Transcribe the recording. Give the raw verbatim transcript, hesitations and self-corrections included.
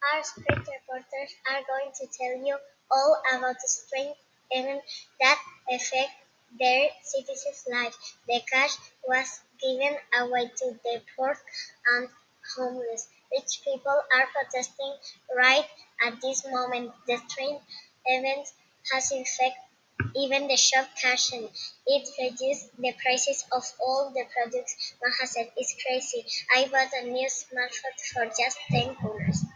Our street reporters are going to tell you all about the strange events that affect their citizens' lives. The cash was given away to the poor and homeless. Rich people are protesting right at this moment. The strange event has affected even the shop cashier. It reduced the prices of all the products. Maha said, "It's crazy. I bought a new smartphone for just ten dollars."